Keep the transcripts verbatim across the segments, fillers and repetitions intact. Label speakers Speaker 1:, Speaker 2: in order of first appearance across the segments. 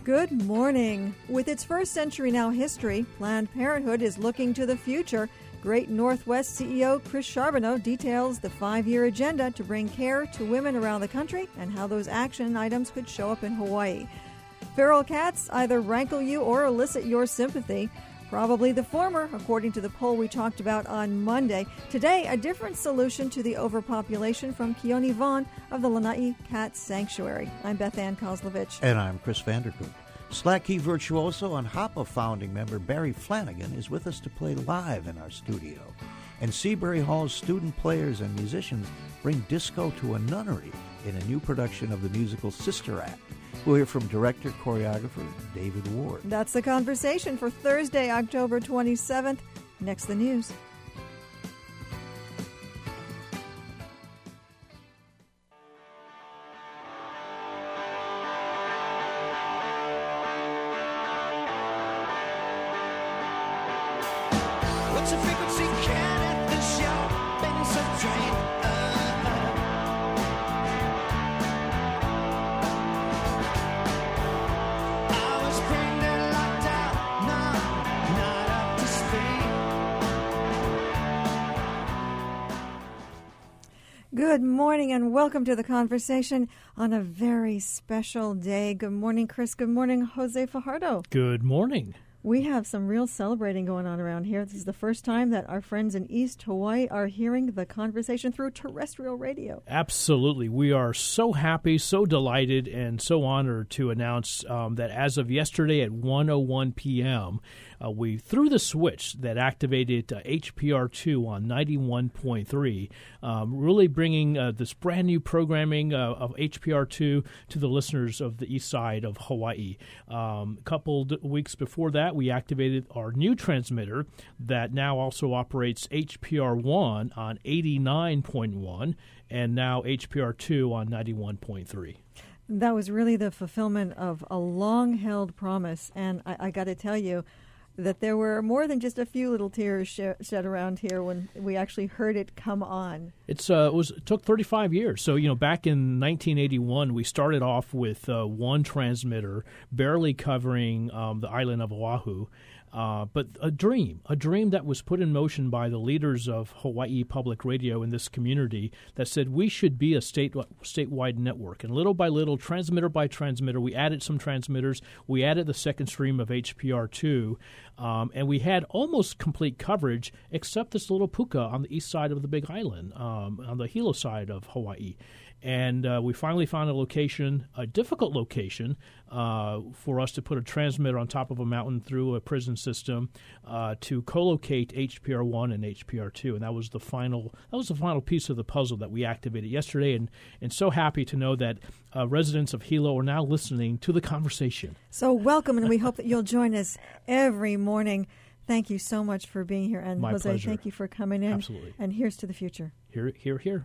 Speaker 1: Good morning. With its first century now history, Planned Parenthood is looking to the future. Great Northwest C E O Chris Charbonneau details the five-year agenda to bring care to women around the country and how those action items could show up in Hawaii. Feral cats either rankle you or elicit your sympathy. Probably the former, according to the poll we talked about on Monday. Today, a different solution to the overpopulation from Keone Vaughn of the Lanai Cat Sanctuary. I'm Beth Ann Kozlovich.
Speaker 2: And I'm Chris Vanderkoop. Slack key virtuoso and Hoppa founding member Barry Flanagan is with us to play live in our studio. And Seabury Hall's student players and musicians bring disco to a nunnery in a new production of the musical Sister Act. We'll hear from director-choreographer David Ward.
Speaker 1: That's the conversation for Thursday, October twenty-seventh. Next, the news.
Speaker 3: What's the frequency? Can at the shop and subtract.
Speaker 1: Good morning and welcome to the conversation on a very special day. Good morning, Chris. Good morning, Jose Fajardo.
Speaker 4: Good morning.
Speaker 1: We have some real celebrating going on around here. This is the first time that our friends in East Hawaii are hearing the conversation through terrestrial radio.
Speaker 4: Absolutely. We are so happy, so delighted, and so honored to announce um, that as of yesterday at one oh one p.m., uh, we threw the switch that activated uh, H P R two on ninety-one point three, um, really bringing uh, this brand new programming uh, of H P R two to the listeners of the east side of Hawaii. Um, a couple d- weeks before that, we activated our new transmitter that now also operates H P R one on eighty-nine point one and now H P R two on ninety-one point three.
Speaker 1: That was really the fulfillment of a long-held promise, and I, I got to tell you that there were more than just a few little tears sh- shed around here when we actually heard it come on.
Speaker 4: It's uh, it was it took thirty-five years. So, you know, back in nineteen eighty-one, we started off with uh, one transmitter, barely covering um, the island of Oahu. Uh, but a dream, a dream that was put in motion by the leaders of Hawaii Public Radio in this community that said we should be a state statewide network. And little by little, transmitter by transmitter, we added some transmitters. We added the second stream of H P R two, um, and we had almost complete coverage except this little puka on the east side of the Big Island, um, on the Hilo side of Hawaii. And uh, we finally found a location, a difficult location, uh, for us to put a transmitter on top of a mountain through a prison system uh, to co-locate H P R one and H P R two, and that was the final. That was the final piece of the puzzle that we activated yesterday, and and so happy to know that uh, residents of Hilo are now listening to the conversation.
Speaker 1: So welcome, and we hope that you'll join us every morning. Thank you so much for being here, and
Speaker 4: My
Speaker 1: Jose,
Speaker 4: pleasure.
Speaker 1: thank you for coming in.
Speaker 4: Absolutely.
Speaker 1: And here's to the future.
Speaker 4: Here, here, here.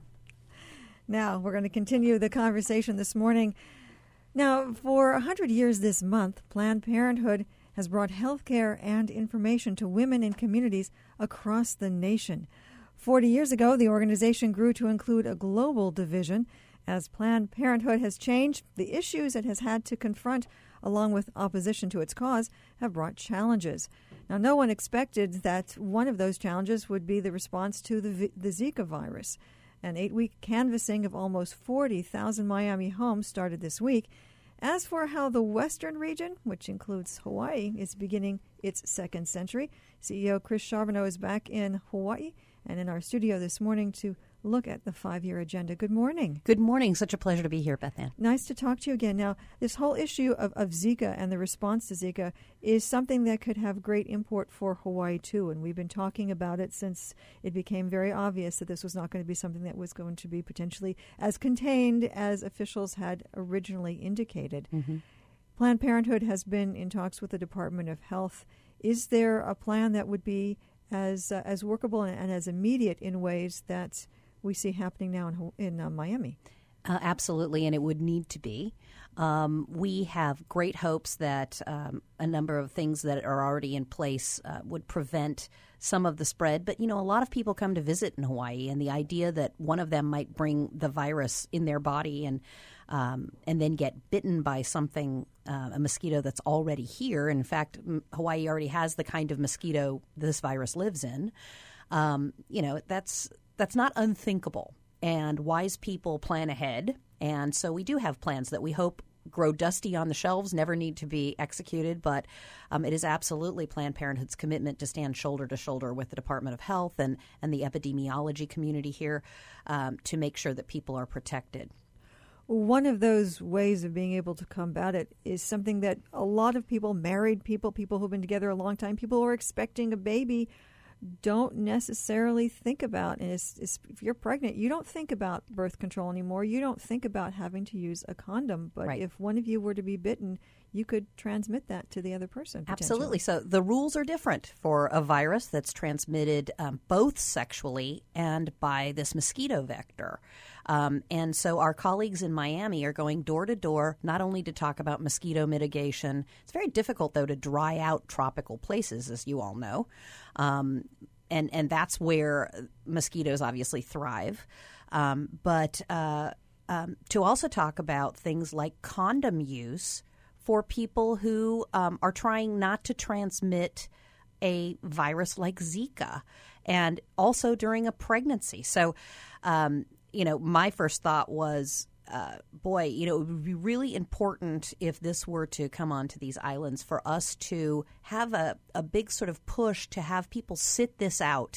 Speaker 1: Now, we're going to continue the conversation this morning. Now, for one hundred years this month, Planned Parenthood has brought health care and information to women in communities across the nation. forty years ago, the organization grew to include a global division. As Planned Parenthood has changed, the issues it has had to confront, along with opposition to its cause, have brought challenges. Now, no one expected that one of those challenges would be the response to the, the Zika virus. An eight-week canvassing of almost forty thousand Miami homes started this week. As for how the Western region, which includes Hawaii, is beginning its second century, C E O Chris Charbonneau is back in Hawaii and in our studio this morning to look at the five-year agenda. Good morning.
Speaker 5: Good morning. Such a pleasure to be here, Beth Ann.
Speaker 1: Nice to talk to you again. Now, this whole issue of, of Zika and the response to Zika is something that could have great import for Hawaii, too, and we've been talking about it since it became very obvious that this was not going to be something that was going to be potentially as contained as officials had originally indicated.
Speaker 5: Mm-hmm.
Speaker 1: Planned Parenthood has been in talks with the Department of Health. Is there a plan that would be as uh, as workable and, and as immediate in ways that we see happening now in, in uh, Miami?
Speaker 5: Uh, absolutely, and it would need to be. Um, we have great hopes that um, a number of things that are already in place uh, would prevent some of the spread. But, you know, a lot of people come to visit in Hawaii, and the idea that one of them might bring the virus in their body and um, and then get bitten by something, uh, a mosquito that's already here. In fact, m- Hawaii already has the kind of mosquito this virus lives in. Um, you know, that's that's not unthinkable. And wise people plan ahead. And so we do have plans that we hope grow dusty on the shelves, never need to be executed. But um, it is absolutely Planned Parenthood's commitment to stand shoulder to shoulder with the Department of Health and, and the epidemiology community here um, to make sure that people are protected.
Speaker 1: One of those ways of being able to combat it is something that a lot of people, married people, people who've been together a long time, people who are expecting a baby, don't necessarily think about. And it's, it's, if you're pregnant, you don't think about birth control anymore. You don't think about having to use a condom. But
Speaker 5: Right.
Speaker 1: if one of you were to be bitten, you could transmit that to the other person.
Speaker 5: Absolutely. So the rules are different for a virus that's transmitted um, both sexually and by this mosquito vector. Um, and so our colleagues in Miami are going door to door, not only to talk about mosquito mitigation. It's very difficult, though, to dry out tropical places, as you all know. Um, and, and that's where mosquitoes obviously thrive. Um, but uh, um, to also talk about things like condom use for people who um, are trying not to transmit a virus like Zika, and also during a pregnancy. So, um, you know, my first thought was, uh, boy, you know, it would be really important if this were to come onto these islands for us to have a, a big sort of push to have people sit this out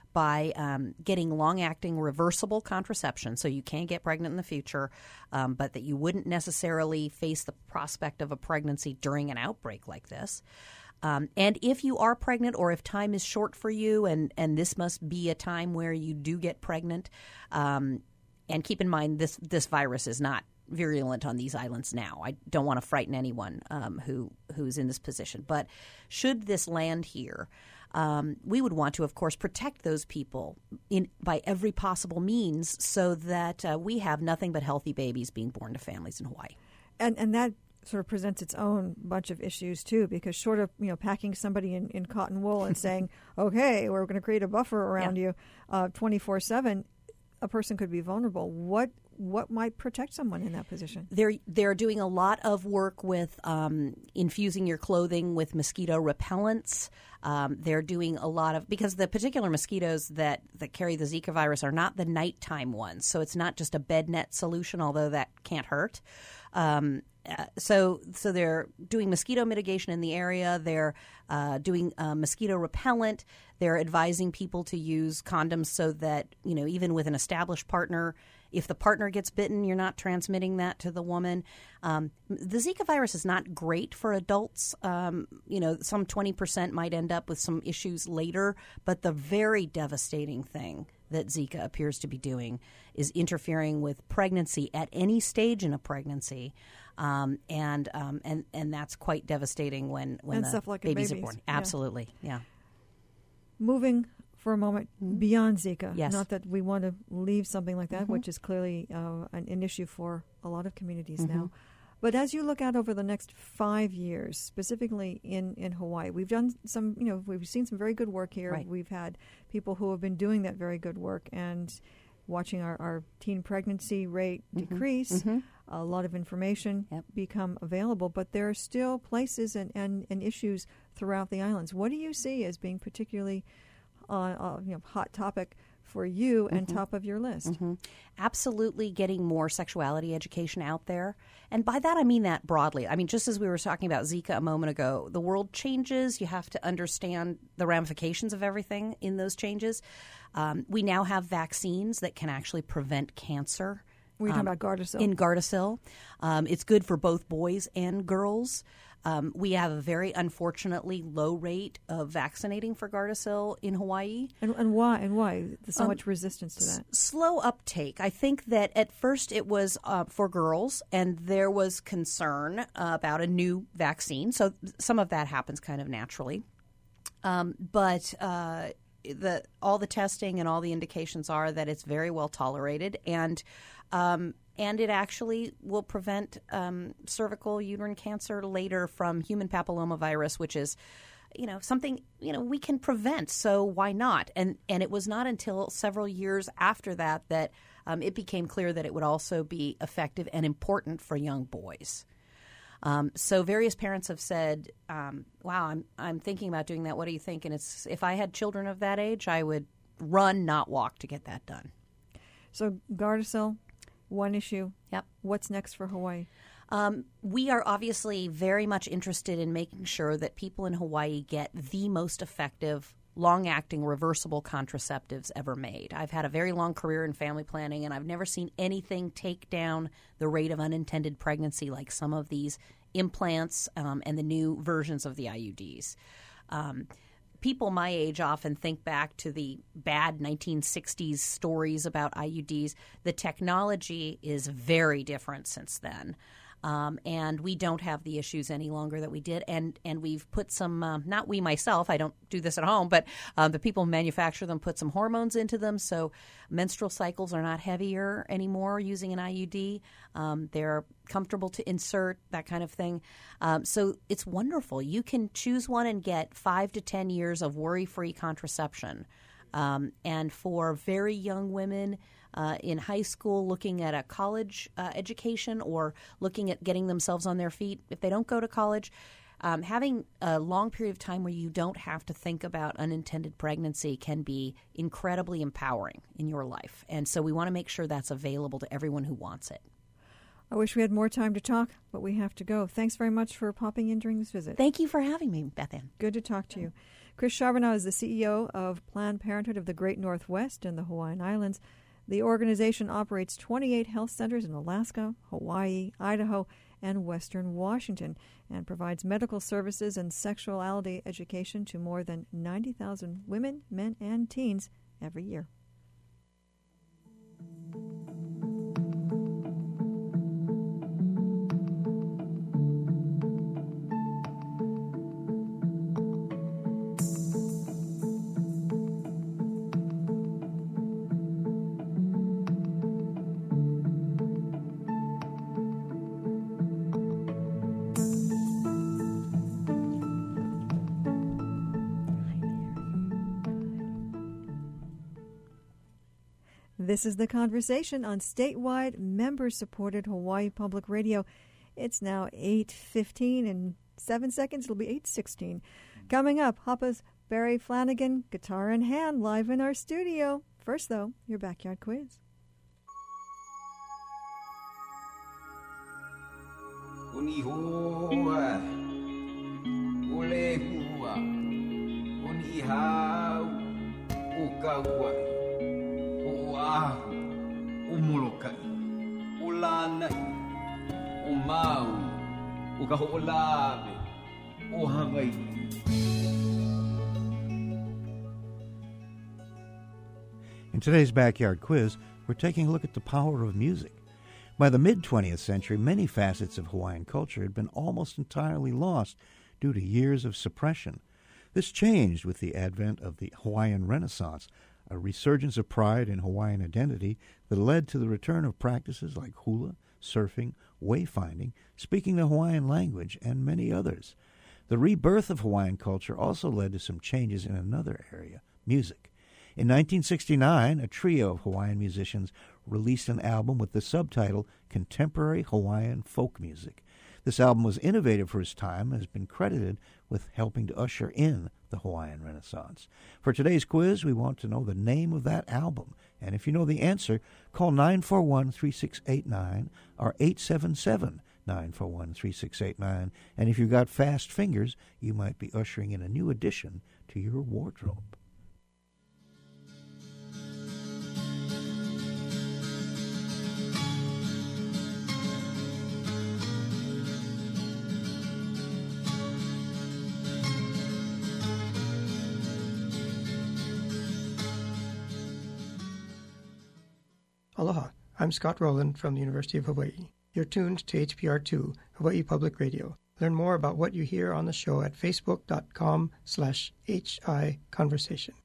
Speaker 5: by um, getting long-acting reversible contraception, so you can get pregnant in the future, um, but that you wouldn't necessarily face the prospect of a pregnancy during an outbreak like this. Um, and if you are pregnant, or if time is short for you, and, and this must be a time where you do get pregnant, um, and keep in mind this this virus is not virulent on these islands now. I don't want to frighten anyone um, who who's in this position. But should this land here, um, we would want to, of course, protect those people in by every possible means, so that uh, we have nothing but healthy babies being born to families in Hawaii.
Speaker 1: And and that sort of presents its own bunch of issues too, because short of, you know, packing somebody in, in cotton wool and saying, okay, we're going to create a buffer around
Speaker 5: Yeah.
Speaker 1: you uh, twenty-four seven, a person could be vulnerable. What what might protect someone in that position?
Speaker 5: They're they're doing a lot of work with um, infusing your clothing with mosquito repellents. Um, they're doing a lot of, because the particular mosquitoes that, that carry the Zika virus are not the nighttime ones, so it's not just a bed net solution, although that can't hurt. Um, uh, so so they're doing mosquito mitigation in the area. They're uh, doing uh, mosquito repellent. They're advising people to use condoms so that, you know, even with an established partner, if the partner gets bitten, you're not transmitting that to the woman. Um, the Zika virus is not great for adults. Um, you know, some twenty percent might end up with some issues later. But the very devastating thing that Zika appears to be doing is interfering with pregnancy at any stage in a pregnancy. Um, and, um, and and that's quite devastating when, when
Speaker 1: And
Speaker 5: the
Speaker 1: stuff like in
Speaker 5: babies,
Speaker 1: babies.
Speaker 5: are born.
Speaker 1: Yeah.
Speaker 5: Absolutely, yeah.
Speaker 1: Moving for a moment beyond Zika,
Speaker 5: Mm-hmm. Yes.
Speaker 1: not that we want to leave something like that,
Speaker 5: Mhm.
Speaker 1: which is clearly uh, an, an issue for a lot of communities
Speaker 5: Mhm.
Speaker 1: now. But as you look out over the next five years, specifically in, in Hawaii, we've done some, you know, we've seen some very good work here.
Speaker 5: Right.
Speaker 1: We've had people who have been doing that very good work and watching our, our teen pregnancy rate
Speaker 5: Mhm.
Speaker 1: decrease.
Speaker 5: Mhm.
Speaker 1: A lot of information
Speaker 5: Yep.
Speaker 1: become available, but there are still places and, and, and issues throughout the islands. What do you see as being particularly uh, uh, you know, hot topic for you and
Speaker 5: Mhm.
Speaker 1: top of your list?
Speaker 5: Mhm. Absolutely getting more sexuality education out there. And by that, I mean that broadly. I mean, just as we were talking about Zika a moment ago, the world changes. You have to understand the ramifications of everything in those changes. Um, we now have vaccines that can actually prevent cancer.
Speaker 1: We're talking
Speaker 5: um,
Speaker 1: about Gardasil.
Speaker 5: In Gardasil. Um, it's good for both boys and girls. Um, we have a very unfortunately low rate of vaccinating for Gardasil in Hawaii.
Speaker 1: and, and why? And why? There's so
Speaker 5: Um,
Speaker 1: much resistance to that.
Speaker 5: S- slow uptake. I think that at first it was uh, for girls, and there was concern uh, about a new vaccine. So th- some of that happens kind of naturally. Um, but uh, the all the testing and all the indications are that it's very well tolerated, and um, and it actually will prevent um, cervical uterine cancer later from human papillomavirus, which is, you know, something, you know, we can prevent. So why not? And and it was not until several years after that that um, it became clear that it would also be effective and important for young boys. Um, so various parents have said, um, wow, I'm I'm thinking about doing that. What do you think? And it's if I had children of that age, I would run, not walk, to get that done.
Speaker 1: So Gardasil, one issue.
Speaker 5: Yep.
Speaker 1: What's next for Hawaii?
Speaker 5: Um, we are obviously very much interested in making sure that people in Hawaii get the most effective, long-acting, reversible contraceptives ever made. I've had a very long career in family planning, and I've never seen anything take down the rate of unintended pregnancy like some of these implants um, and the new versions of the I U Ds. Um, people my age often think back to the bad nineteen sixties stories about I U Ds. The technology is very different since then. Um, and we don't have the issues any longer that we did. And, and we've put some, um, not we myself, I don't do this at home, but um, the people who manufacture them put some hormones into them. So menstrual cycles are not heavier anymore using an I U D. Um, they're comfortable to insert, that kind of thing. Um, so it's wonderful. You can choose one and get five to ten years of worry-free contraception. Um, and for very young women, Uh, in high school, looking at a college uh, education or looking at getting themselves on their feet, if they don't go to college, um, having a long period of time where you don't have to think about unintended pregnancy can be incredibly empowering in your life. And so we want to make sure that's available to everyone who wants it.
Speaker 1: I wish we had more time to talk, but we have to go. Thanks very much for popping in during this visit.
Speaker 5: Thank you for having me, Beth Ann.
Speaker 1: Good to talk to you. Chris Charbonneau is the C E O of Planned Parenthood of the Great Northwest and the Hawaiian Islands. The organization operates twenty-eight health centers in Alaska, Hawaii, Idaho, and Western Washington, and provides medical services and sexuality education to more than ninety thousand women, men, and teens every year. This is The Conversation on statewide, member-supported Hawaii Public Radio. It's now eight fifteen. In seven seconds, it'll be eight sixteen. Coming up, Hapa's Barry Flanagan, guitar in hand, live in our studio. First, though, your backyard quiz.
Speaker 6: Unihoa, ulehua, unihau, ukawa. Uahu, umulukai, ulanai, umau, ukaho'olawe, uhangai.
Speaker 2: In today's Backyard Quiz, we're taking a look at the power of music. By the mid-twentieth century, many facets of Hawaiian culture had been almost entirely lost due to years of suppression. This changed with the advent of the Hawaiian Renaissance, a resurgence of pride in Hawaiian identity that led to the return of practices like hula, surfing, wayfinding, speaking the Hawaiian language, and many others. The rebirth of Hawaiian culture also led to some changes in another area, music. In nineteen sixty-nine, a trio of Hawaiian musicians released an album with the subtitle Contemporary Hawaiian Folk Music. This album was innovative for its time and has been credited with helping to usher in the Hawaiian Renaissance. For today's quiz, we want to know the name of that album. And if you know the answer, call nine four one, three six eight nine or eight seven seven, nine four one, three six eight nine. And if you've got fast fingers, you might be ushering in a new addition to your wardrobe.
Speaker 7: Aloha, I'm Scott Rowland from the University of Hawaii. You're tuned to H P R two, Hawaii Public Radio. Learn more about what you hear on the show at facebook.com slash HI Conversation.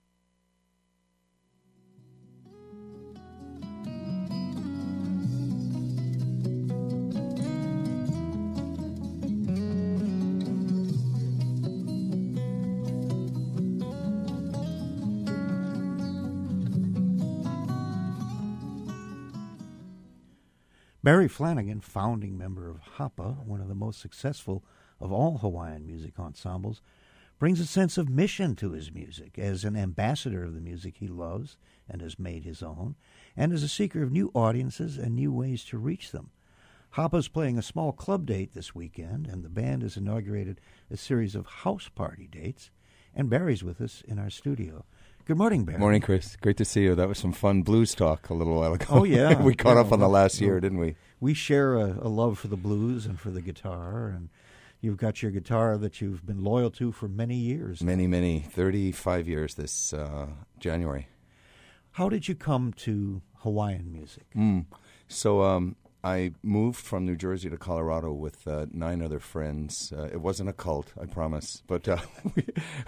Speaker 2: Barry Flanagan, founding member of Hapa, one of the most successful of all Hawaiian music ensembles, brings a sense of mission to his music as an ambassador of the music he loves and has made his own, and as a seeker of new audiences and new ways to reach them. Hapa's playing a small club date this weekend, and the band has inaugurated a series of house party dates, and Barry's with us in our studio. Good morning, Barry.
Speaker 8: Morning, Chris. Great to see you. That was some fun blues talk a little while ago.
Speaker 2: Oh, yeah.
Speaker 8: we caught
Speaker 2: yeah,
Speaker 8: up on the
Speaker 2: well,
Speaker 8: last year, didn't we?
Speaker 2: We share a, a love for the blues and for the guitar, and you've got your guitar that you've been loyal to for many years.
Speaker 8: Many, many. thirty-five years this uh, January.
Speaker 2: How did you come to Hawaiian music?
Speaker 8: Mm. So um, I moved from New Jersey to Colorado with uh, nine other friends. Uh, it wasn't a cult, I promise. But uh, we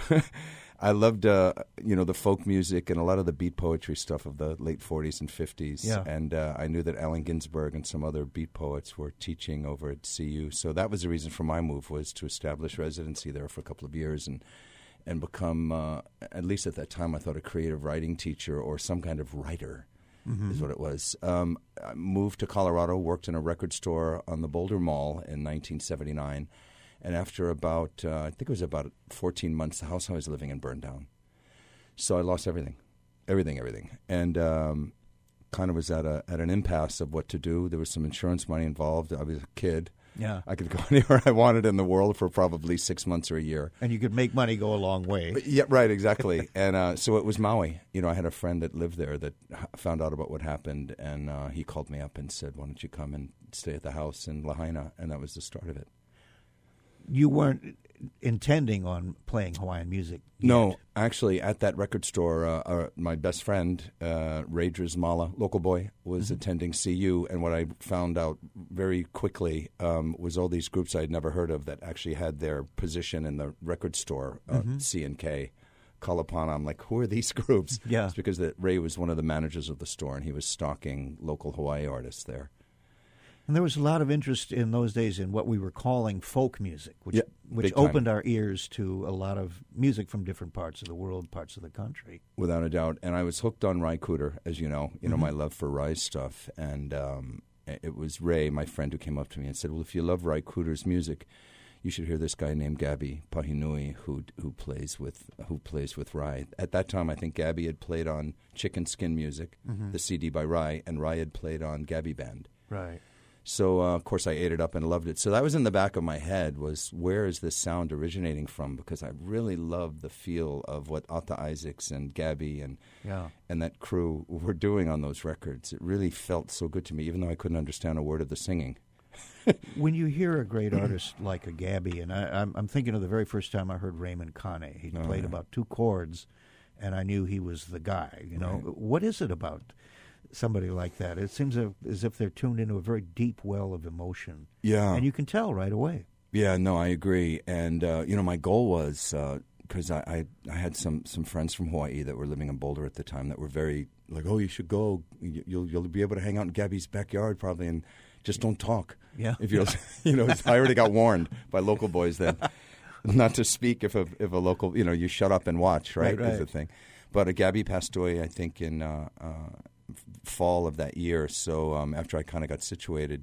Speaker 8: I loved, uh, you know, the folk music and a lot of the beat poetry stuff of the late forties and fifties.
Speaker 2: Yeah.
Speaker 8: And uh, I knew that Allen Ginsberg and some other beat poets were teaching over at C U. So that was the reason for my move, was to establish residency there for a couple of years and and become, uh, at least at that time, I thought a creative writing teacher or some kind of writer. Mm-hmm. Is what it was. Um, I moved to Colorado, worked in a record store on the Boulder Mall in nineteen seventy-nine. And after about, uh, I think it was about fourteen months, the house I was living in burned down. So I lost everything, everything, everything. And um, kind of was at a at an impasse of what to do. There was some insurance money involved. I was a kid.
Speaker 2: Yeah.
Speaker 8: I could go anywhere I wanted in the world for probably six months or a year.
Speaker 2: And you could make money go a long way.
Speaker 8: Yeah, right, exactly. and uh, so it was Maui. You know, I had a friend that lived there that h- found out about what happened, and uh, he called me up and said, why don't you come and stay at the house in Lahaina? And that was the start of it.
Speaker 2: You weren't intending on playing Hawaiian music yet.
Speaker 8: No, actually, at that record store, uh, uh, my best friend, uh, Ray Drizmala, local boy, was mm-hmm. attending C U, and what I found out very quickly um, was all these groups I'd never heard of that actually had their position in the record store, uh, mm-hmm. C and K. Kalapana. I'm like, who are these groups?
Speaker 2: Yeah.
Speaker 8: It's because that Ray was one of the managers of the store, and he was stocking local Hawaii artists there.
Speaker 2: And there was a lot of interest in those days in what we were calling folk music, which
Speaker 8: yeah,
Speaker 2: which opened our ears to a lot of music from different parts of the world, parts of the country.
Speaker 8: Without a doubt. And I was hooked on Ry Cooder, as you know, you know,
Speaker 2: Mm-hmm.
Speaker 8: my love for Ry's stuff. And um, it was Ray, my friend, who came up to me and said, well, if you love Ry Cooder's music, you should hear this guy named Gabby Pahinui who who plays with who plays with Ry. At that time, I think Gabby had played on Chicken Skin Music, mm-hmm. the C D by Ry, and Ry had played on Gabby Band.
Speaker 2: Right.
Speaker 8: So, uh, of course, I ate it up and loved it. So that was in the back of my head, was where is this sound originating from? Because I really loved the feel of what Ata Isaacs and Gabby and
Speaker 2: yeah.
Speaker 8: and that crew were doing on those records. It really felt so good to me, even though I couldn't understand a word of the singing.
Speaker 2: When you hear a great artist like a Gabby, and I, I'm, I'm thinking of the very first time I heard Raymond Kane. He
Speaker 8: Oh,
Speaker 2: played
Speaker 8: yeah.
Speaker 2: about two chords, and I knew he was the guy. You know,
Speaker 8: Right.
Speaker 2: What is it about somebody like that? It seems a, as if they're tuned into a very deep well of emotion.
Speaker 8: Yeah.
Speaker 2: And you can tell right away.
Speaker 8: Yeah, no, I agree. And, uh, you know, my goal was, because uh, I, I, I had some, some friends from Hawaii that were living in Boulder at the time that were very, like, oh, you should go. You- You'll, you'll be able to hang out in Gabby's backyard probably and just don't talk.
Speaker 2: Yeah.
Speaker 8: If you you know, I already got warned by local boys then not to speak if a, if a local, you know, you shut up and watch, right,
Speaker 2: Right, right.
Speaker 8: is the thing. But uh, Gabby passed away, I think, in uh, uh, fall of that year. So um, after I kind of got situated,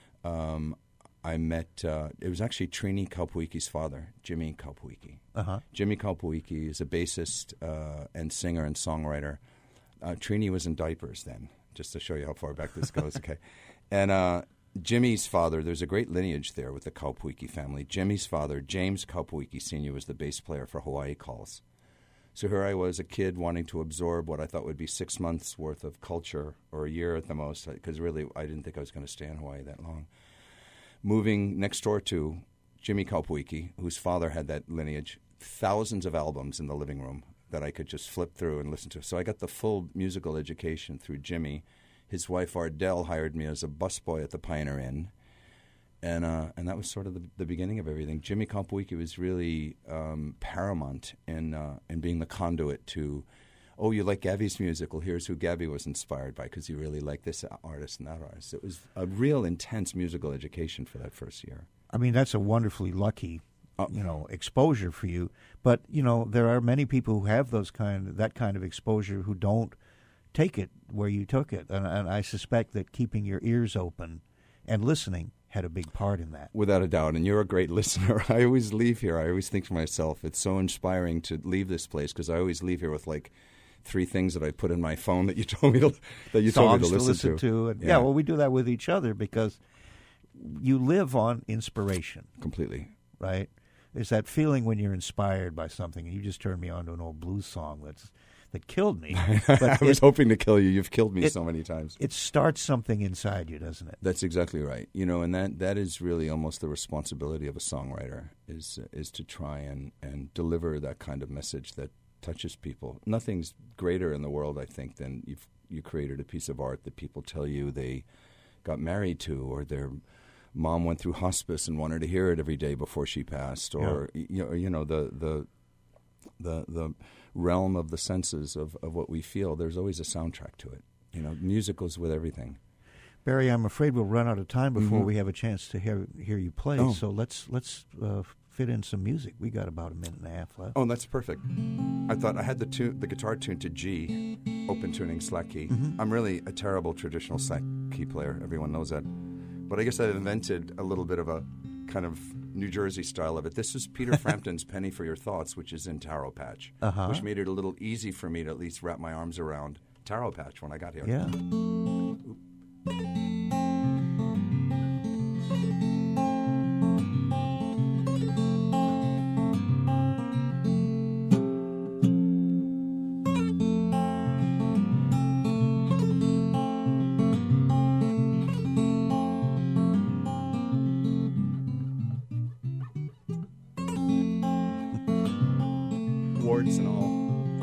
Speaker 8: um, I met, uh, it was actually Trini Kaupuiki's father, Jimmy Kaupuiki.
Speaker 2: Uh-huh.
Speaker 8: Jimmy Kaupuiki is a bassist uh, and singer and songwriter. Uh, Trini was in diapers then, just to show you how far back this goes, okay? And uh, Jimmy's father, there's a great lineage there with the Kaupuiki family. Jimmy's father, James Kaupuiki Senior, was the bass player for Hawaii Calls. So here I was, a kid wanting to absorb what I thought would be six months' worth of culture, or a year at the most, because really I didn't think I was going to stay in Hawaii that long. Moving next door to Jimmy Kaupuiki, whose father had that lineage, thousands of albums in the living room that I could just flip through and listen to. So I got the full musical education through Jimmy. His wife Ardell hired me as a busboy at the Pioneer Inn. And uh, and that was sort of the, the beginning of everything. Jimmy Kaupuiki was really um, paramount in uh, in being the conduit to, oh, you like Gabby's music? Well, here's who Gabby was inspired by because you really like this artist and that artist. It was a real intense musical education for that first year.
Speaker 2: I mean, that's a wonderfully lucky, you know, exposure for you. But, you know, there are many people who have those kind that kind of exposure who don't take it where you took it. And, and I suspect that keeping your ears open and listening had a big part in that.
Speaker 8: Without a doubt. And you're a great listener. I always leave here. I always think to myself, it's so inspiring to leave this place because I always leave here with like three things that I put in my phone that you told me to, that you told me to listen,
Speaker 2: to. listen to. And
Speaker 8: yeah.
Speaker 2: yeah, well, we do that with each other because you live on inspiration.
Speaker 8: Completely.
Speaker 2: Right? There's that feeling when you're inspired by something. And you just turned me on to an old blues song that's that killed me. But
Speaker 8: I was
Speaker 2: it,
Speaker 8: hoping to kill you. You've killed me
Speaker 2: it,
Speaker 8: so many times.
Speaker 2: It starts something inside you, doesn't it?
Speaker 8: That's exactly right. You know, and that, that is really almost the responsibility of a songwriter is is to try and, and deliver that kind of message that touches people. Nothing's greater in the world, I think, than you've you created a piece of art that people tell you they got married to, or their mom went through hospice and wanted to hear it every day before she passed, or yeah. you know, you know the the the the realm of the senses of, of what we feel. There's always a soundtrack to it. You know, music goes with everything.
Speaker 2: Barry, I'm afraid we'll run out of time before
Speaker 8: mm-hmm.
Speaker 2: we have a chance to hear hear you play.
Speaker 8: Oh.
Speaker 2: So let's let's uh, fit in some music. We got about a minute and a half left.
Speaker 8: Oh, that's perfect. I thought I had the tune, the guitar tuned to G, open tuning, slack key.
Speaker 2: Mm-hmm.
Speaker 8: I'm really a terrible traditional slack key player. Everyone knows that. But I guess I've invented a little bit of a kind of New Jersey style of it. This is Peter Frampton's Penny for Your Thoughts, which is in Taro Patch,
Speaker 2: uh-huh.
Speaker 8: which made it a little easy for me to at least wrap my arms around Taro Patch when I got here.
Speaker 2: Yeah.
Speaker 8: Warts and all.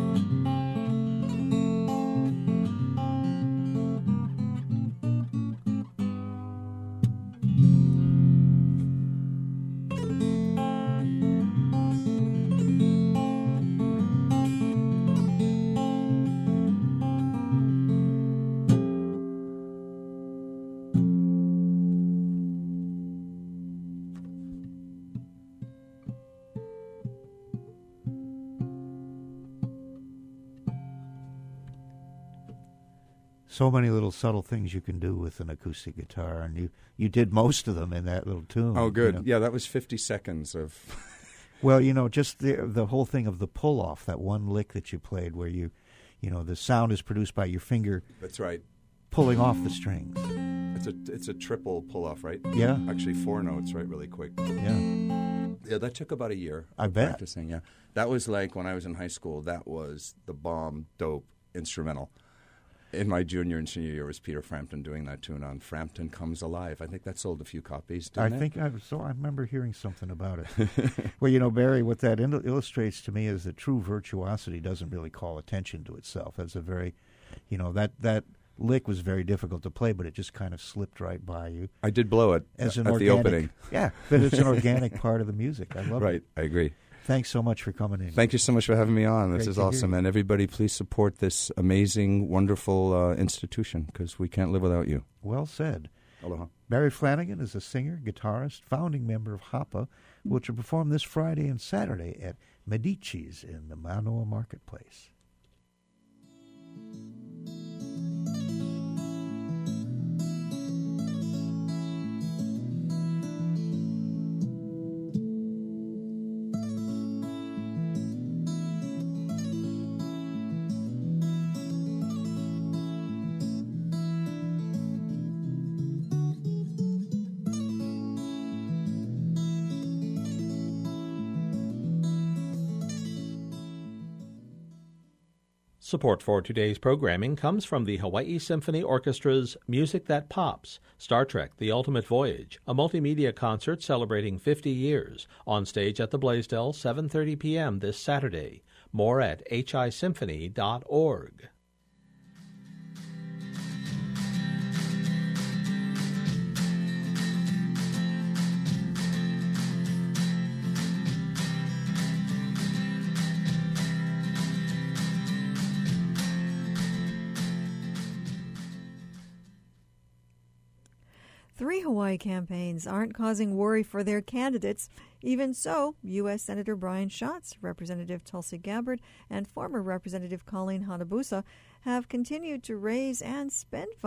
Speaker 2: So many little subtle things you can do with an acoustic guitar, and you, you did most of them in that little tune.
Speaker 8: Oh, good.
Speaker 2: You know?
Speaker 8: Yeah, that was fifty seconds of...
Speaker 2: Well, you know, just the the whole thing of the pull-off, that one lick that you played where you, you know, the sound is produced by your finger.
Speaker 8: That's right.
Speaker 2: Pulling off the strings.
Speaker 8: It's a it's a triple pull-off, right?
Speaker 2: Yeah.
Speaker 8: Actually, four notes, right, really quick.
Speaker 2: Yeah.
Speaker 8: Yeah, that took about a year.
Speaker 2: I
Speaker 8: of
Speaker 2: bet.
Speaker 8: Practicing, yeah. That was like when I was in high school, that was the bomb, dope instrumental. In my junior and senior year was Peter Frampton doing that tune on Frampton Comes Alive. I think that sold a few copies, didn't
Speaker 2: I
Speaker 8: it?
Speaker 2: think I so I remember hearing something about it. Well, you know, Barry, what that in- illustrates to me is that true virtuosity doesn't really call attention to itself. That's a very, you know, that that lick was very difficult to play, but it just kind of slipped right by you.
Speaker 8: I did blow it
Speaker 2: as
Speaker 8: at
Speaker 2: an
Speaker 8: the
Speaker 2: organic,
Speaker 8: opening.
Speaker 2: Yeah, but it's an organic part of the music. I love
Speaker 8: right,
Speaker 2: it.
Speaker 8: Right, I agree.
Speaker 2: Thanks so much for coming in.
Speaker 8: Thank you so much for having me on. This
Speaker 2: Great
Speaker 8: is awesome. And everybody, please support this amazing, wonderful uh, institution because we can't live without you.
Speaker 2: Well said.
Speaker 8: Aloha.
Speaker 2: Barry Flanagan is a singer, guitarist, founding member of Hapa, which will perform this Friday and Saturday at Medici's in the Manoa Marketplace.
Speaker 9: Support for today's programming comes from the Hawaii Symphony Orchestra's Music That Pops, Star Trek The Ultimate Voyage, a multimedia concert celebrating fifty years, on stage at the Blaisdell, seven thirty p.m. this Saturday. More at h i symphony dot org.
Speaker 1: Three Hawaii campaigns aren't causing worry for their candidates. Even so, U S. Senator Brian Schatz, Representative Tulsi Gabbard, and former Representative Colleen Hanabusa have continued to raise and spend funds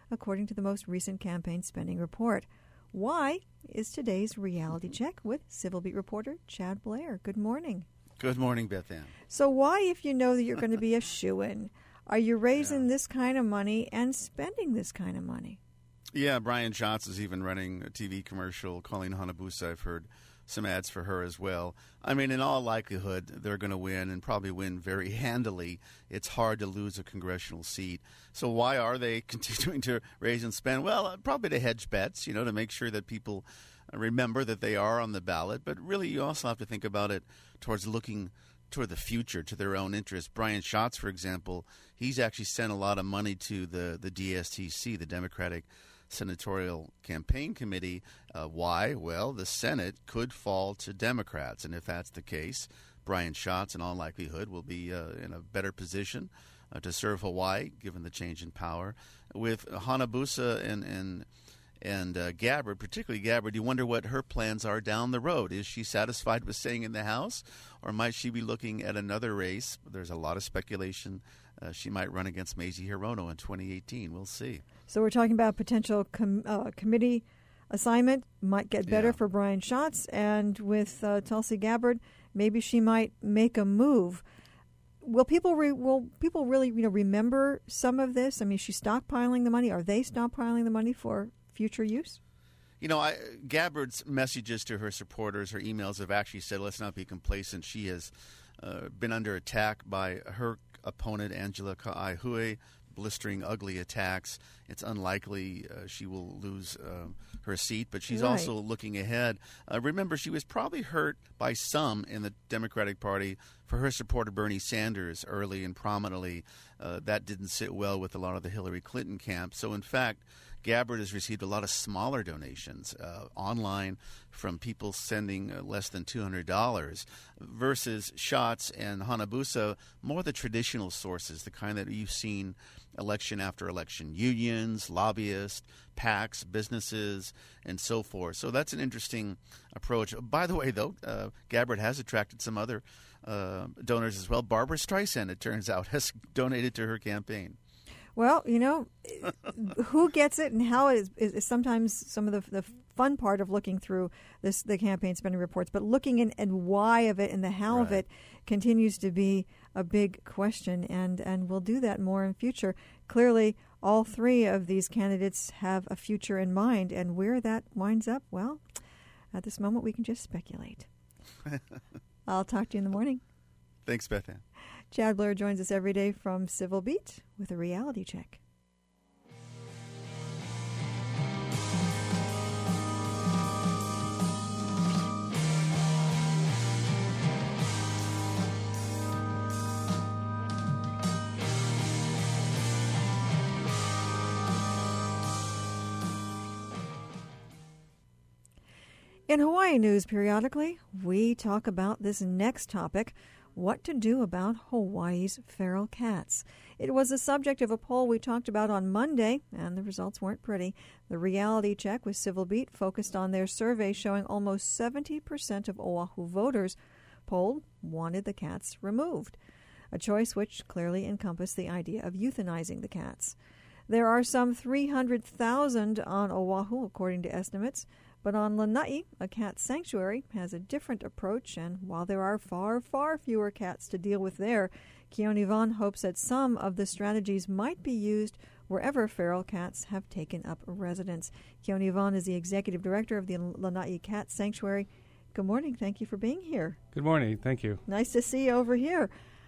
Speaker 1: according to the most recent campaign spending report. Why is today's reality check with Civil Beat reporter Chad Blair. Good morning.
Speaker 10: Good morning, Beth Ann.
Speaker 1: So why, if you know that you're going to be a shoo-in, are you raising yeah. this kind of money and spending this kind of money?
Speaker 10: Yeah, Brian Schatz is even running a T V commercial. Colleen Hanabusa, I've heard some ads for her as well. I mean, in all likelihood, they're going to win and probably win very handily. It's hard to lose a congressional seat. So why are they continuing to raise and spend? Well, probably to hedge bets, you know, to make sure that people remember that they are on the ballot. But really, you also have to think about it towards looking toward the future, to their own interest. Brian Schatz, for example, he's actually sent a lot of money to the, the D S T C, the Democratic Senatorial Campaign Committee. Uh, why? Well, the Senate could fall to Democrats, and if that's the case, Brian Schatz, in all likelihood, will be uh, in a better position uh, to serve Hawaii, given the change in power. With Hanabusa and and and uh, Gabbard, particularly Gabbard, you wonder what her plans are down the road. Is she satisfied with staying in the House, or might she be looking at another race? There's a lot of speculation. Uh, she might run against Mazie Hirono in twenty eighteen. We'll see.
Speaker 1: So we're talking about potential com- uh, committee assignment. Might get better
Speaker 10: Yeah.
Speaker 1: for Brian Schatz. And with uh, Tulsi Gabbard, maybe she might make a move. Will people re- will people really you know remember some of this? I mean, she's stockpiling the money. Are they stockpiling the money for future use?
Speaker 10: You know, I, Gabbard's messages to her supporters, her emails have actually said, let's not be complacent. She has uh, been under attack by her opponent, Angela Ka'aihui, blistering, ugly attacks. It's unlikely uh, she will lose uh, her seat, but she's
Speaker 1: Right.
Speaker 10: also looking ahead. Uh, remember, she was probably hurt by some in the Democratic Party for her support of Bernie Sanders early and prominently. Uh, that didn't sit well with a lot of the Hillary Clinton camp. So, in fact, Gabbard has received a lot of smaller donations uh, online from people sending uh, less than two hundred dollars versus Schatz and Hanabusa, more the traditional sources, the kind that you've seen election after election, unions, lobbyists, PACs, businesses, and so forth. So that's an interesting approach. By the way, though, uh, Gabbard has attracted some other uh, donors as well. Barbara Streisand, it turns out, has donated to her campaign.
Speaker 1: Well, you know, who gets it and how is, is, is sometimes some of the, the fun part of looking through this the campaign spending reports, but looking in and why of it and the how of
Speaker 10: Right.
Speaker 1: it continues to be a big question, and, and we'll do that more in future. Clearly, all three of these candidates have a future in mind, and where that winds up, well, at this moment we can just speculate. I'll talk to you in the morning.
Speaker 10: Thanks, Beth Ann.
Speaker 1: Chad Blair joins us every day from Civil Beat with a reality check. In Hawaii News periodically, we talk about this next topic, what to do about Hawaii's feral cats. It was the subject of a poll we talked about on Monday, and the results weren't pretty. The reality check with Civil Beat focused on their survey showing almost seventy percent of Oahu voters polled wanted the cats removed, a choice which clearly encompassed the idea of euthanizing the cats. There are some three hundred thousand on Oahu, according to estimates. But on Lanai, a cat sanctuary, has a different approach, and while there are far, far fewer cats to deal with there, Keone Vaughn hopes that some of the strategies might be used wherever feral cats have taken up residence. Keone Vaughn is the executive director of the Lanai Cat Sanctuary. Good morning. Thank you for being here.
Speaker 11: Good morning. Thank you.
Speaker 1: Nice to see you over here.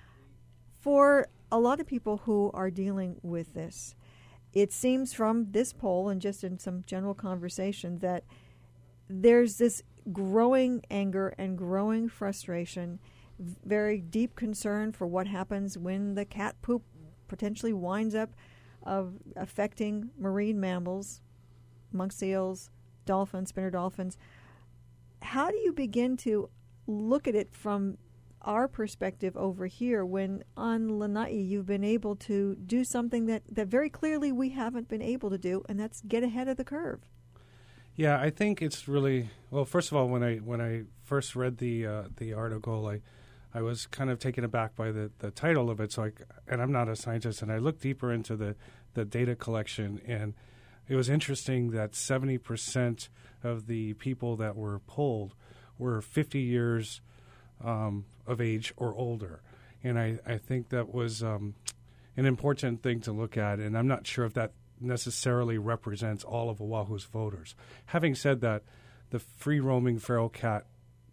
Speaker 1: For a lot of people who are dealing with this, it seems from this poll and just in some general conversation that there's this growing anger and growing frustration, very deep concern for what happens when the cat poop potentially winds up of affecting marine mammals, monk seals, dolphins, spinner dolphins. How do you begin to look at it from our perspective over here when on Lanai you've been able to do something that, that very clearly we haven't been able to do, and that's get ahead of the curve?
Speaker 11: Yeah, I think it's really well. First of all, when I when I first read the uh, the article, I I was kind of taken aback by the, the title of it. So, I, and I'm not a scientist, and I looked deeper into the, the data collection. And it was interesting that seventy percent of the people that were polled were fifty years um, of age or older. And I, I think that was um, an important thing to look at, and I'm not sure if that necessarily represents all of Oahu's voters. Having said that, the free-roaming feral cat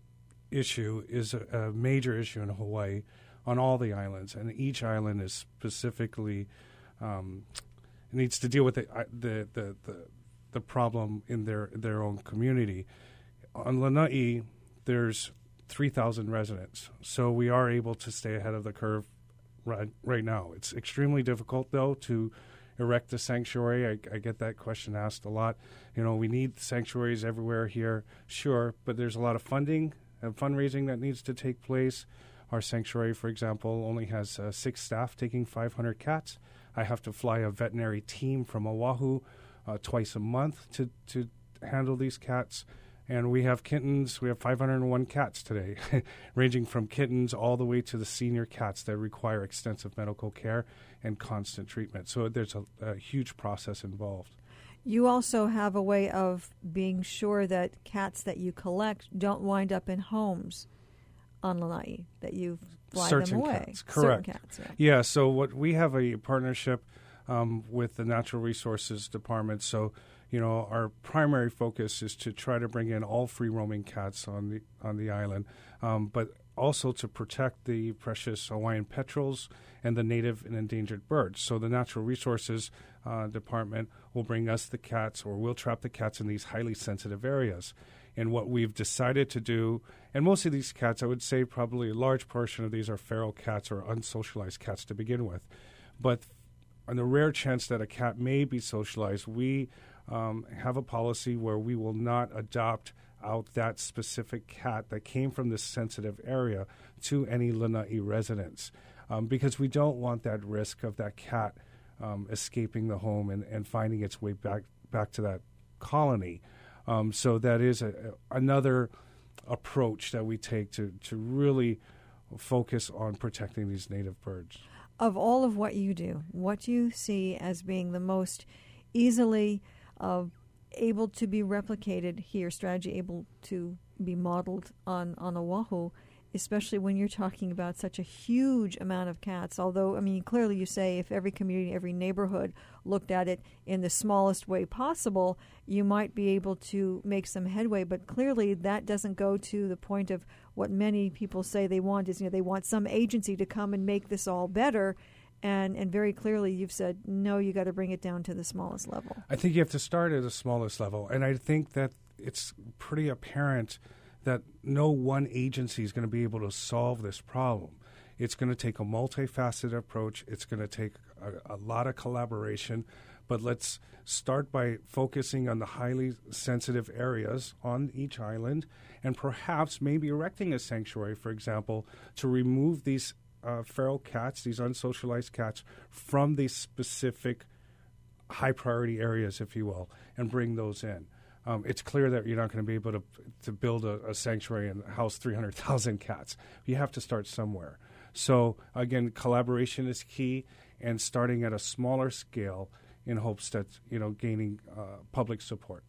Speaker 11: issue is a, a major issue in Hawaii on all the islands, and each island is specifically um, needs to deal with the, the the the the problem in their their own community. On Lanai, there's three thousand residents, so we are able to stay ahead of the curve right right now. It's extremely difficult, though, to erect a sanctuary. I, I get that question asked a lot. You know, we need sanctuaries everywhere here, sure, but there's a lot of funding and fundraising that needs to take place. Our sanctuary, for example, only has uh, six staff taking five hundred cats. I have to fly a veterinary team from Oahu uh, twice a month to, to handle these cats. And we have kittens. We have five hundred one cats today, ranging from kittens all the way to the senior cats that require extensive medical care and constant treatment. So there's a, a huge process involved.
Speaker 1: You also have a way of being sure that cats that you collect don't wind up in homes on Lanai, that you fly
Speaker 11: Certain
Speaker 1: them away.
Speaker 11: Cats, correct.
Speaker 1: Certain cats, yeah.
Speaker 11: Yeah, so what we have a partnership um, with the Natural Resources Department. So, you know, our primary focus is to try to bring in all free-roaming cats on the on the island, um, but also to protect the precious Hawaiian petrels and the native and endangered birds. So the Natural Resources uh, Department will bring us the cats, or we'll trap the cats in these highly sensitive areas. And what we've decided to do, and most of these cats, I would say probably a large portion of these are feral cats or unsocialized cats to begin with. But on the rare chance that a cat may be socialized, we um, have a policy where we will not adopt out that specific cat that came from this sensitive area to any Lanai residents, um, because we don't want that risk of that cat um, escaping the home and, and finding its way back back to that colony. Um, so that is a, a, another approach that we take to, to really focus on protecting these native birds.
Speaker 1: Of all of what you do, what do you see as being the most easily uh, able to be replicated here, strategy able to be modeled on, on Oahu, especially when you're talking about such a huge amount of cats? Although, I mean, clearly you say if every community, every neighborhood looked at it in the smallest way possible, you might be able to make some headway. But clearly that doesn't go to the point of what many people say they want is, you know, they want some agency to come and make this all better. And and very clearly you've said, no, you got to bring it down to the smallest level.
Speaker 11: I think you have to start at the smallest level. And I think that it's pretty apparent that no one agency is going to be able to solve this problem. It's going to take a multifaceted approach. It's going to take a, a lot of collaboration. But let's start by focusing on the highly sensitive areas on each island and perhaps maybe erecting a sanctuary, for example, to remove these uh, feral cats, these unsocialized cats, from these specific high-priority areas, if you will, and bring those in. Um, it's clear that you're not going to be able to to build a, a sanctuary and house three hundred thousand cats. You have to start somewhere. So, again, collaboration is key, and starting at a smaller scale in hopes that, you know, gaining uh, public support.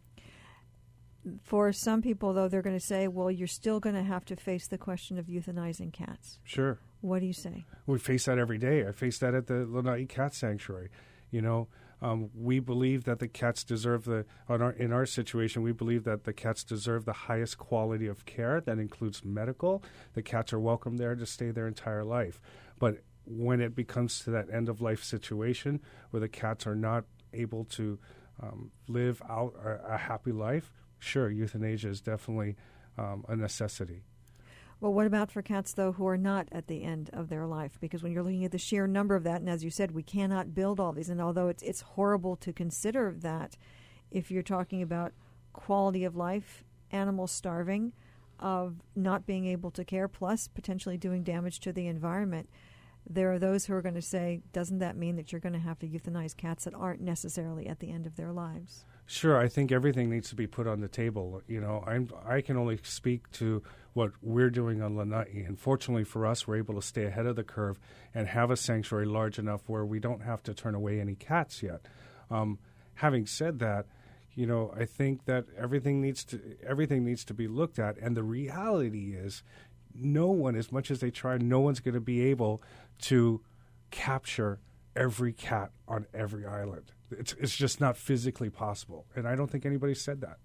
Speaker 1: For some people, though, they're going to say, well, you're still going to have to face the question of euthanizing cats.
Speaker 11: Sure.
Speaker 1: What do you say?
Speaker 11: We face that every day. I face that at the Lanai Cat Sanctuary. You know, um, we believe that the cats deserve the, on our, in our situation, we believe that the cats deserve the highest quality of care. That includes medical. The cats are welcome there to stay their entire life. But when it becomes to that end-of-life situation where the cats are not able to um, live out a, a happy life, sure, euthanasia is definitely um, a necessity.
Speaker 1: Well, what about for cats, though, who are not at the end of their life? Because when you're looking at the sheer number of that, and as you said, we cannot build all these, and although it's it's horrible to consider that, if you're talking about quality of life, animals starving, of not being able to care, plus potentially doing damage to the environment, there are those who are going to say, doesn't that mean that you're going to have to euthanize cats that aren't necessarily at the end of their lives?
Speaker 11: Sure, I think everything needs to be put on the table. You know, I'm I can only speak to what we're doing on Lanai, and fortunately for us, we're able to stay ahead of the curve and have a sanctuary large enough where we don't have to turn away any cats yet. Um, having said that, you know, I think that everything needs to everything needs to be looked at, and the reality is, no one, as much as they try, no one's going to be able to capture every cat on every island. It's it's just not physically possible, and I don't think anybody said that.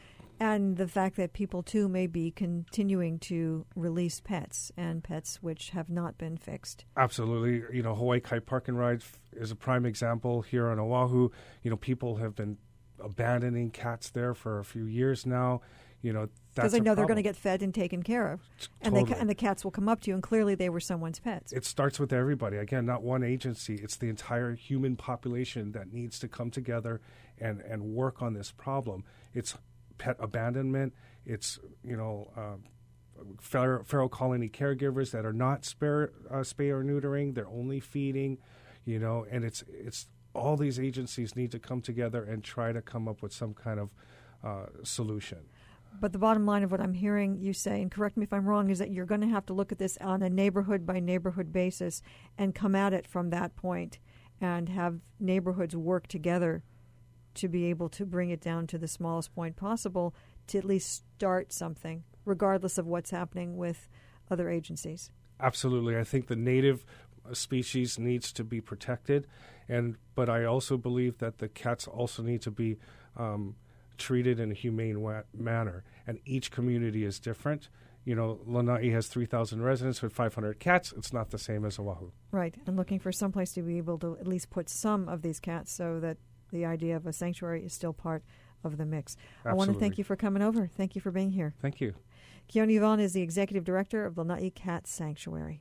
Speaker 1: And the fact that people, too, may be continuing to release pets, and pets which have not been fixed.
Speaker 11: Absolutely. You know, Hawaii Kite Park and Ride is a prime example here on Oahu. You know, people have been abandoning cats there for a few years now. You know,
Speaker 1: because they know they're going to get fed and taken care of, and
Speaker 11: totally.
Speaker 1: they and the cats will come up to you, and clearly they were someone's pets.
Speaker 11: It starts with everybody. Again, not one agency. It's the entire human population that needs to come together and, and work on this problem. It's pet abandonment. It's, you know, uh, feral, feral colony caregivers that are not spare, uh, spay or neutering. They're only feeding, you know, and it's it's all these agencies need to come together and try to come up with some kind of uh, solution.
Speaker 1: But the bottom line of what I'm hearing you say, and correct me if I'm wrong, is that you're going to have to look at this on a neighborhood-by-neighborhood basis and come at it from that point and have neighborhoods work together to be able to bring it down to the smallest point possible to at least start something, regardless of what's happening with other agencies.
Speaker 11: Absolutely. I think the native species needs to be protected, and but I also believe that the cats also need to be um, treated in a humane wa- manner, and each community is different. You know, Lanai has three thousand residents with five hundred cats. It's not the same as Oahu.
Speaker 1: Right, and looking for some place to be able to at least put some of these cats so that the idea of a sanctuary is still part of the mix.
Speaker 11: Absolutely.
Speaker 1: I want to thank you for coming over. Thank you for being here.
Speaker 11: Thank you.
Speaker 1: Keone Vaughn is the executive director of Lanai Cat Sanctuary.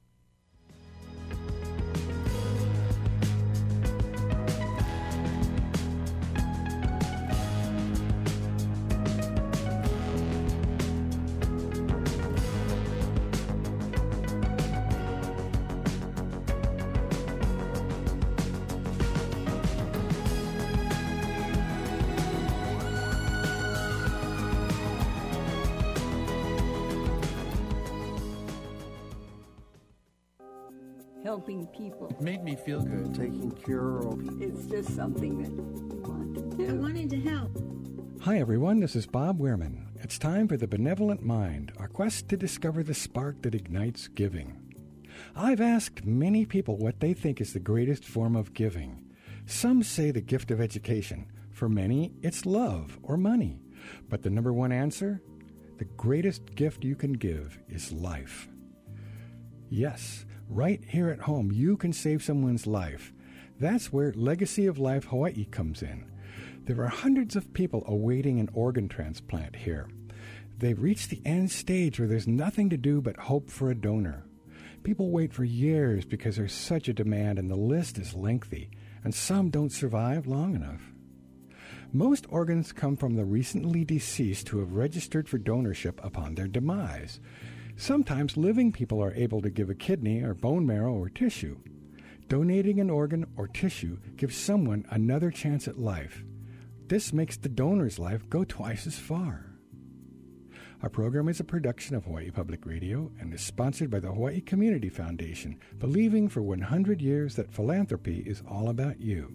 Speaker 12: Helping people.
Speaker 13: Made me feel good.
Speaker 14: Taking care of.
Speaker 12: It's just something that you want to do.
Speaker 15: I wanted to help.
Speaker 16: Hi, everyone. This is Bob Wehrman. It's time for The Benevolent Mind, our quest to discover the spark that ignites giving. I've asked many people what they think is the greatest form of giving. Some say the gift of education. For many, it's love or money. But the number one answer? The greatest gift you can give is life. Yes, right here at home, you can save someone's life. That's where Legacy of Life Hawaii comes in. There are hundreds of people awaiting an organ transplant here. They've reached the end stage where there's nothing to do but hope for a donor. People wait for years because there's such a demand and the list is lengthy, and some don't survive long enough. Most organs come from the recently deceased who have registered for donorship upon their demise. Sometimes living people are able to give a kidney or bone marrow or tissue. Donating an organ or tissue gives someone another chance at life. This makes the donor's life go twice as far. Our program is a production of Hawaii Public Radio and is sponsored by the Hawaii Community Foundation, believing for one hundred years that philanthropy is all about you.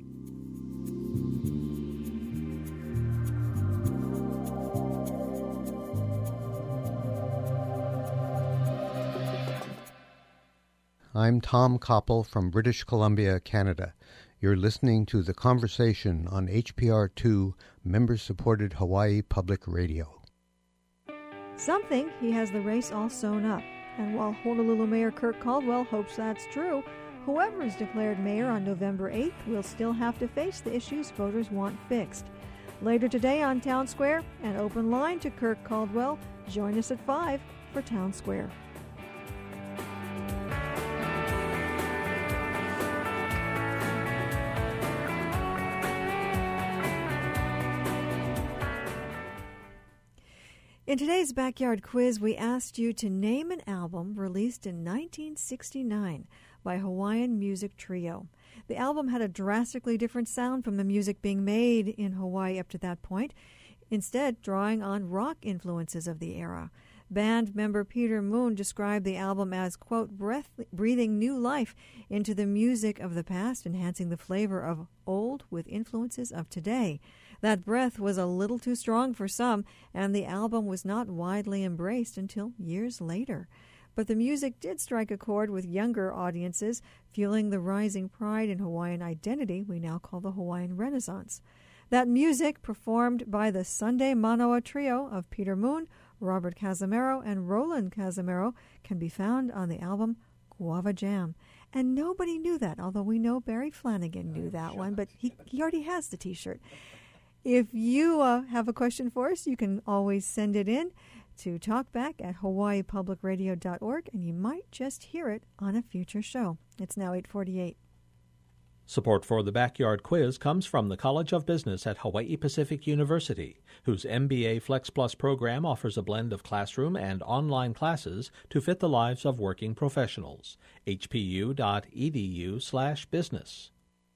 Speaker 14: I'm Tom Koppel from British Columbia, Canada. You're listening to The Conversation on H P R two, member-supported Hawaii Public Radio.
Speaker 1: Some think he has the race all sewn up, and while Honolulu Mayor Kirk Caldwell hopes that's true, whoever is declared mayor on November eighth will still have to face the issues voters want fixed. Later today on Town Square, an open line to Kirk Caldwell. Join us at five for Town Square. In today's Backyard Quiz, we asked you to name an album released in nineteen sixty-nine by Hawaiian music trio. The album had a drastically different sound from the music being made in Hawaii up to that point, instead drawing on rock influences of the era. Band member Peter Moon described the album as, quote, breath, breathing new life into the music of the past, enhancing the flavor of old with influences of today. That breath was a little too strong for some, and the album was not widely embraced until years later. But the music did strike a chord with younger audiences, fueling the rising pride in Hawaiian identity we now call the Hawaiian Renaissance. That music, performed by the Sunday Manoa Trio of Peter Moon, Robert Casimiro, and Roland Casimiro, can be found on the album Guava Jam. And nobody knew that, although we know Barry Flanagan knew that one, but he, he already has the T-shirt. If you uh, have a question for us, you can always send it in to talkback at hawaii public radio dot org, and you might just hear it on a future show. It's now eight forty-eight.
Speaker 9: Support for the Backyard Quiz comes from the College of Business at Hawaii Pacific University, whose M B A Flex Plus program offers a blend of classroom and online classes to fit the lives of working professionals. h p u dot e d u slash business.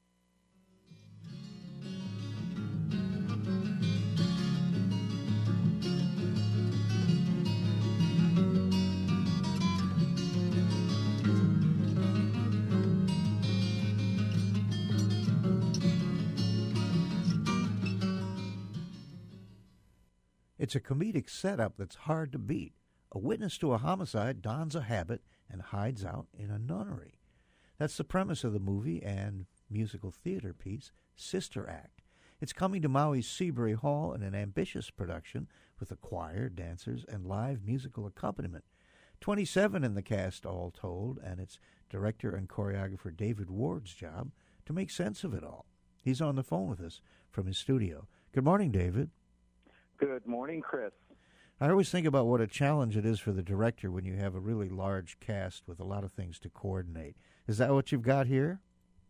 Speaker 2: It's a comedic setup that's hard to beat. A witness to a homicide dons a habit and hides out in a nunnery. That's the premise of the movie and musical theater piece, Sister Act. It's coming to Maui's Seabury Hall in an ambitious production with a choir, dancers, and live musical accompaniment. twenty-seven in the cast all told, and it's director and choreographer David Ward's job to make sense of it all. He's on the phone with us from his studio. Good morning, David.
Speaker 13: Good morning, Chris.
Speaker 2: I always think about what a challenge it is for the director when you have a really large cast with a lot of things to coordinate. Is that what you've got here?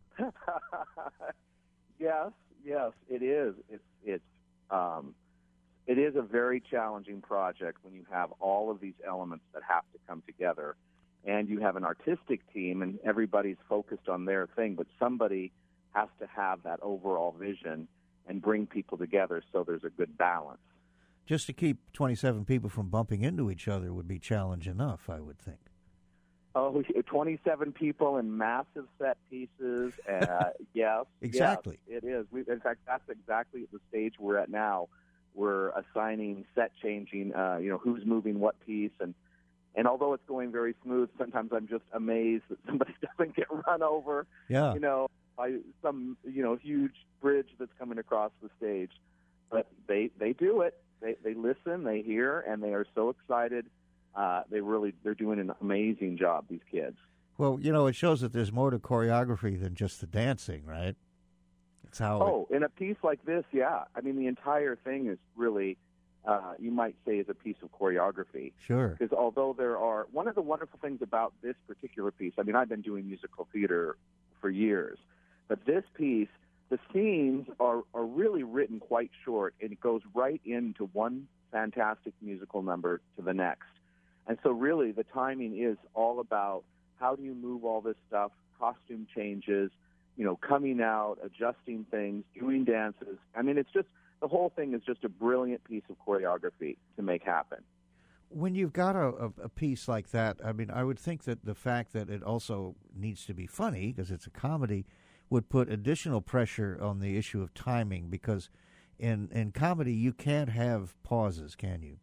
Speaker 13: Yes, yes, it is. It's it's um, it is a very challenging project when you have all of these elements that have to come together, and you have an artistic team, and everybody's focused on their thing, but somebody has to have that overall vision and bring people together so there's a good balance.
Speaker 2: Just to keep twenty-seven people from bumping into each other would be challenge enough, I would think.
Speaker 13: Oh, twenty-seven people in massive set pieces. Uh, yes.
Speaker 2: Exactly.
Speaker 13: Yes, it is. We, in fact, that's exactly the stage we're at now. We're assigning set changing, uh, you know, who's moving what piece. And, and although it's going very smooth, sometimes I'm just amazed that somebody doesn't get run over,
Speaker 2: yeah.
Speaker 13: you know, by some, you know, huge bridge that's coming across the stage. But they, they do it. They they listen, they hear, and they are so excited. Uh, they really they're doing an amazing job, these kids.
Speaker 2: Well, you know, it shows that there's more to choreography than just the dancing, right? It's how.
Speaker 13: Oh, it, in a piece like this, yeah. I mean, the entire thing is really, uh, you might say, is a piece of choreography.
Speaker 2: Sure.
Speaker 13: Because although there are one of the wonderful things about this particular piece, I mean, I've been doing musical theater for years, but this piece. The scenes are, are really written quite short, and it goes right into one fantastic musical number to the next. And so really the timing is all about how do you move all this stuff, costume changes, you know, coming out, adjusting things, doing dances. I mean, it's just, the whole thing is just a brilliant piece of choreography to make happen.
Speaker 2: When you've got a, a, a piece like that, I mean, I would think that the fact that it also needs to be funny, because it's a comedy, would put additional pressure on the issue of timing, because in in comedy you can't have pauses, can you?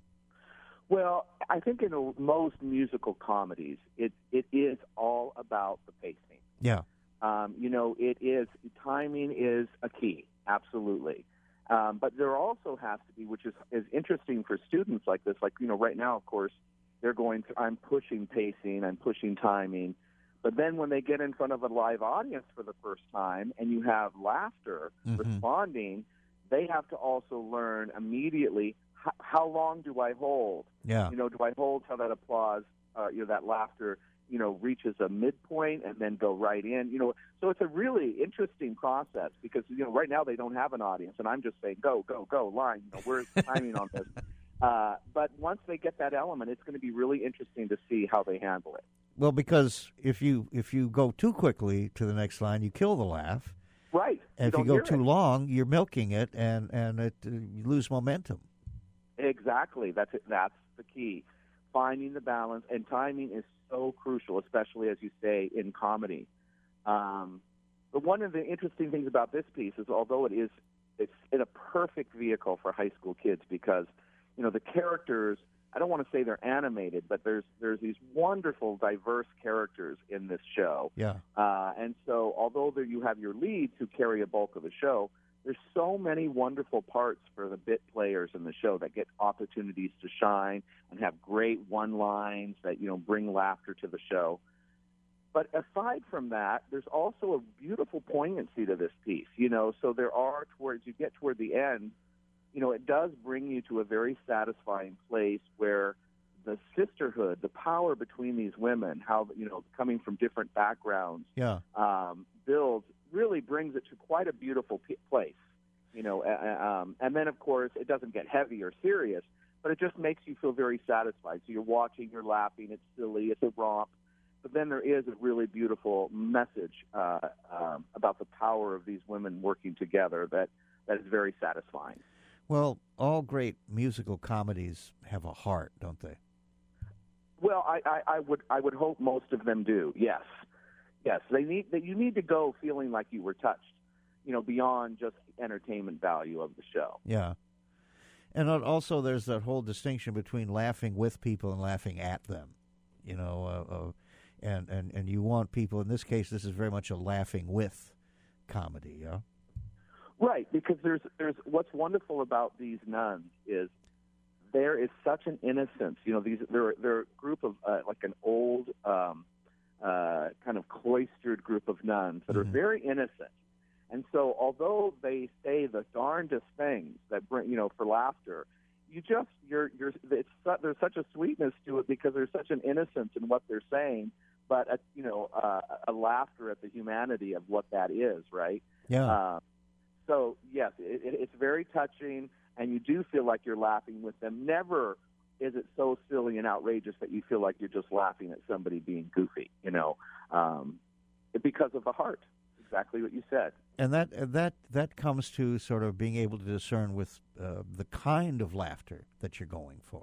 Speaker 13: Well, I think in a, most musical comedies, it it is all about the pacing.
Speaker 2: Yeah.
Speaker 13: Um, you know, it is, timing is a key, absolutely. Um, but there also has to be, which is, is interesting for students like this, like, you know, right now, of course, they're going through, I'm pushing pacing, I'm pushing timing. But then when they get in front of a live audience for the first time and you have laughter
Speaker 2: mm-hmm.
Speaker 13: responding, they have to also learn immediately, how, how long do I hold?
Speaker 2: Yeah.
Speaker 13: You know, do I hold till that applause, uh, you know, that laughter, you know, reaches a midpoint and then go right in? You know, so it's a really interesting process because, you know, right now they don't have an audience, and I'm just saying, go, go, go, line. You know, where's the timing on this? Uh, but once they get that element, it's going to be really interesting to see how they handle it.
Speaker 2: Well, because if you if you go too quickly to the next line, you kill the laugh.
Speaker 13: Right.
Speaker 2: And
Speaker 13: you
Speaker 2: if you
Speaker 13: don't
Speaker 2: go
Speaker 13: hear
Speaker 2: too
Speaker 13: it.
Speaker 2: long, you're milking it, and and it uh, you lose momentum.
Speaker 13: Exactly. That's it. That's the key. Finding the balance, and timing is so crucial, especially as you say in comedy. Um, but one of the interesting things about this piece is, although it is, it's in a perfect vehicle for high school kids because, you know, the characters. I don't want to say they're animated, but there's there's these wonderful, diverse characters in this show.
Speaker 2: Yeah.
Speaker 13: Uh, and so, although there you have your leads who carry a bulk of the show, there's so many wonderful parts for the bit players in the show that get opportunities to shine and have great one-lines that, you know, bring laughter to the show. But aside from that, there's also a beautiful poignancy to this piece, you know, so there are, towards you get toward the end, you know, it does bring you to a very satisfying place where the sisterhood, the power between these women, how, you know, coming from different backgrounds,
Speaker 2: Yeah.
Speaker 13: um, builds, really brings it to quite a beautiful p- place, you know. Uh, um, and then, of course, it doesn't get heavy or serious, but it just makes you feel very satisfied. So you're watching, you're laughing, it's silly, it's a romp. But then there is a really beautiful message uh, um, about the power of these women working together that, that is very satisfying.
Speaker 2: Well, all great musical comedies have a heart, don't they?
Speaker 13: Well, I, I, I would I would hope most of them do. Yes, yes. They need that. You need to go feeling like you were touched, you know, beyond just the entertainment value of the show.
Speaker 2: Yeah. And al- also, there's that whole distinction between laughing with people and laughing at them. You know, uh, uh, and and and you want people. In this case, this is very much a laughing with comedy. Yeah.
Speaker 13: Right, because there's there's what's wonderful about these nuns is there is such an innocence. You know, these they're they're a group of uh, like an old um, uh, kind of cloistered group of nuns that are very innocent. And so, although they say the darndest things that bring, you know, for laughter, you just you're you're it's su- there's such a sweetness to it because there's such an innocence in what they're saying, but a, you know, uh, a laughter at the humanity of what that is, right?
Speaker 2: Yeah.
Speaker 13: Uh, So, yes, it, it, it's very touching, and you do feel like you're laughing with them. Never is it so silly and outrageous that you feel like you're just laughing at somebody being goofy, you know, um, because of the heart, exactly what you said.
Speaker 2: And that uh, that that comes to sort of being able to discern with uh, the kind of laughter that you're going for.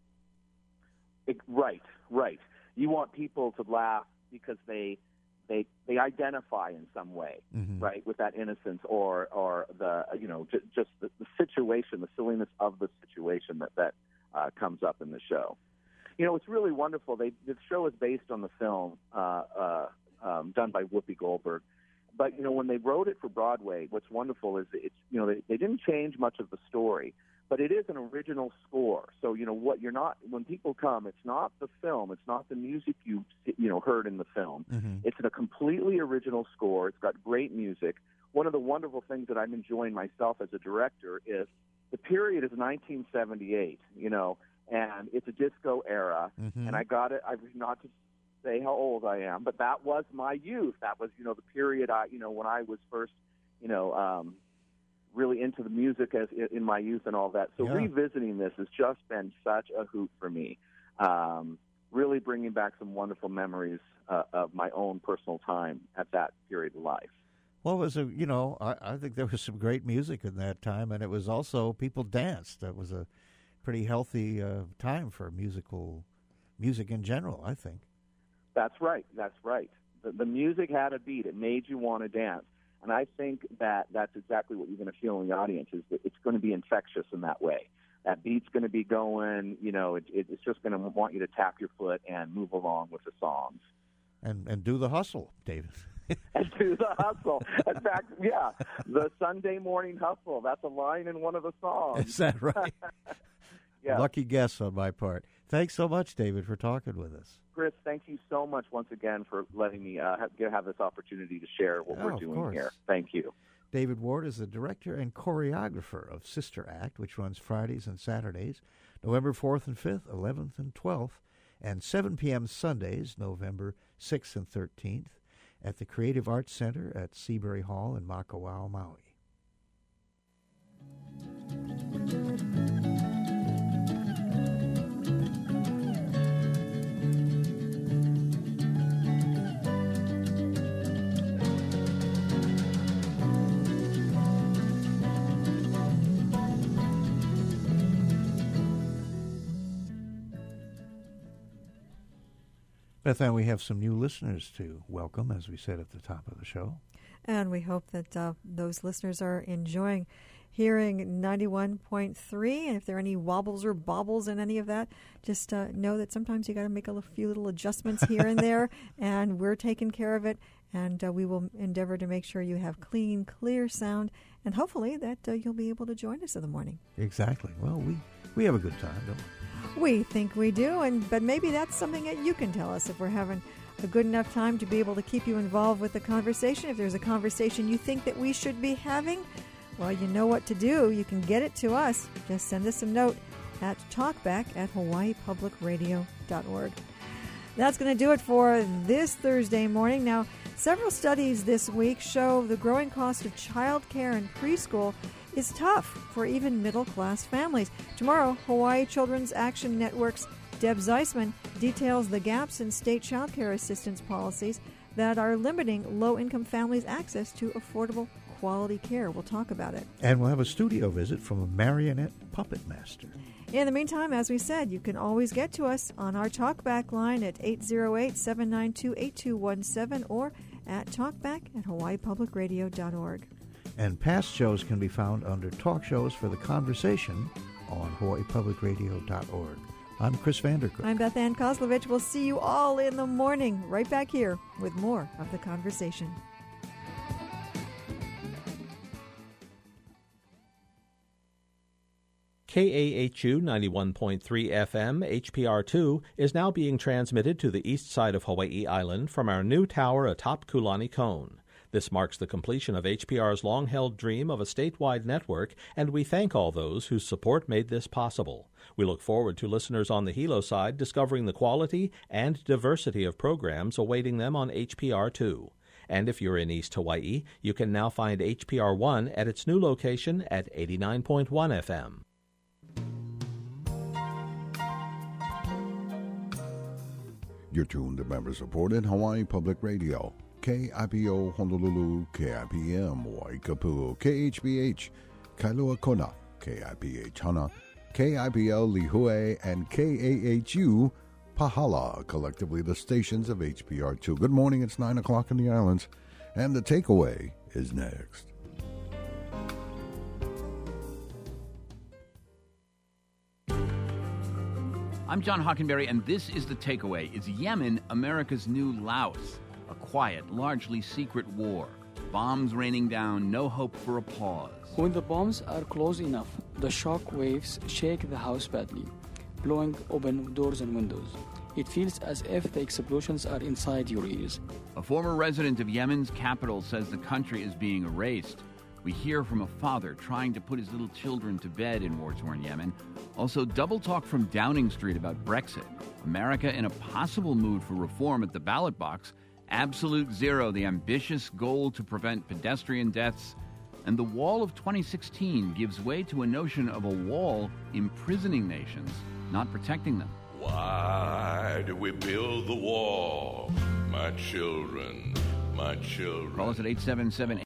Speaker 13: It, right, right. You want people to laugh because they they they identify in some way,
Speaker 2: Mhm.
Speaker 13: right, with that innocence or or the you know j- just the, the situation, the silliness of the situation that that uh, comes up in the show. You know, it's really wonderful. They the show is based on the film uh, uh, um, done by Whoopi Goldberg. But you know, when they wrote it for Broadway, what's wonderful is that it's you know they, they didn't change much of the story, but it is an original score. So you know what you're not when people come, it's not the film, it's not the music you you know heard in the film.
Speaker 2: Mhm.
Speaker 13: It's a completely original score. It's got great music. One of the wonderful things that I'm enjoying myself as a director is the period is nineteen seventy-eight. You know, and it's a disco era,
Speaker 2: Mhm.
Speaker 13: and I got it. I've not to say how old I am, but that was my youth. That was, you know, the period I, you know, when I was first, you know, um, really into the music as in my youth and all that. So
Speaker 2: Yeah.
Speaker 13: revisiting this has just been such a hoot for me. Um, really bringing back some wonderful memories uh, of my own personal time at that period of life.
Speaker 2: Well, it was a you know I, I think there was some great music in that time, and it was also people danced. That was a pretty healthy uh, time for musical music in general, I think.
Speaker 13: That's right. That's right. The, the music had a beat. It made you want to dance. And I think that that's exactly what you're going to feel in the audience is that it's going to be infectious in that way. That beat's going to be going, you know, it, it, it's just going to want you to tap your foot and move along with the songs.
Speaker 2: And and do the hustle, David.
Speaker 13: And do the hustle. In fact, yeah, the Sunday morning hustle. That's a line in one of the songs.
Speaker 2: Is that right?
Speaker 13: Yeah.
Speaker 2: Lucky guess on my part. Thanks so much, David, for talking with us.
Speaker 13: Chris, thank you so much once again for letting me uh, have, have this opportunity to share what
Speaker 2: Oh,
Speaker 13: we're
Speaker 2: of
Speaker 13: doing
Speaker 2: course.
Speaker 13: here. Thank you.
Speaker 2: David Ward is the director and choreographer of Sister Act, which runs Fridays and Saturdays, November fourth and fifth, eleventh and twelfth, and seven p.m. Sundays, November sixth and thirteenth, at the Creative Arts Center at Seabury Hall in Makawao, Maui. Beth Ann, we have some new listeners to welcome, as we said at the top of the show.
Speaker 1: And we hope that uh, those listeners are enjoying hearing ninety-one point three. And if there are any wobbles or bobbles in any of that, just uh, know that sometimes you got to make a few little adjustments here and there, and we're taking care of it. And uh, we will endeavor to make sure you have clean, clear sound, and hopefully that uh, you'll be able to join us in the morning.
Speaker 2: Exactly. Well, we, we have a good time, don't we?
Speaker 1: We think we do, and but maybe that's something that you can tell us if we're having a good enough time to be able to keep you involved with the conversation. If there's a conversation you think that we should be having, well, you know what to do. You can get it to us. Just send us a note at talkback at hawaii public radio dot org. That's going to do it for this Thursday morning. Now, several studies this week show the growing cost of child care and preschool is tough for even middle-class families. Tomorrow, Hawaii Children's Action Network's Deb Zeisman details the gaps in state child care assistance policies that are limiting low-income families' access to affordable quality care. We'll talk about it.
Speaker 2: And we'll have a studio visit from a marionette puppet master.
Speaker 1: In the meantime, as we said, you can always get to us on our talkback line at eight zero eight, seven nine two, eight two one seven or at talkback at hawaii public radio dot org.
Speaker 2: And past shows can be found under Talk Shows for the Conversation on hawaii public radio dot org. I'm Chris Vandercook.
Speaker 1: I'm Beth Ann Kozlovich. We'll see you all in the morning, right back here with more of The Conversation.
Speaker 9: K A H U ninety-one point three F M H P R two is now being transmitted to the east side of Hawaii Island from our new tower atop Kulani Cone. This marks the completion of H P R's long-held dream of a statewide network, and we thank all those whose support made this possible. We look forward to listeners on the Hilo side discovering the quality and diversity of programs awaiting them on H P R two. And if you're in East Hawaii, you can now find H P R one at its new location at eighty-nine point one F M.
Speaker 15: You're tuned to member-supported Hawaii Public Radio. K I P O Honolulu, K I P M Waikapu, K H B H Kailua Kona, K I P H Hana, K I P L Lihue, and K A H U Pahala, collectively the stations of H P R two. Good morning, it's nine o'clock in the islands, and the takeaway is next.
Speaker 17: I'm John Hockenberry, and this is The Takeaway. Is Yemen America's new Laos? A quiet, largely secret war. Bombs raining down, no hope for a pause.
Speaker 18: When the bombs are close enough, the shock waves shake the house badly, blowing open doors and windows. It feels as if the explosions are inside your ears.
Speaker 17: A former resident of Yemen's capital says the country is being erased. We hear from a father trying to put his little children to bed in war-torn Yemen. Also, double talk from Downing Street about Brexit. America in a possible mood for reform at the ballot box. Absolute Zero, the ambitious goal to prevent pedestrian deaths. And the Wall of twenty sixteen gives way to a notion of a wall imprisoning nations, not protecting them.
Speaker 19: Why do we build the wall? My children, my children.
Speaker 17: Call us at eight seven seven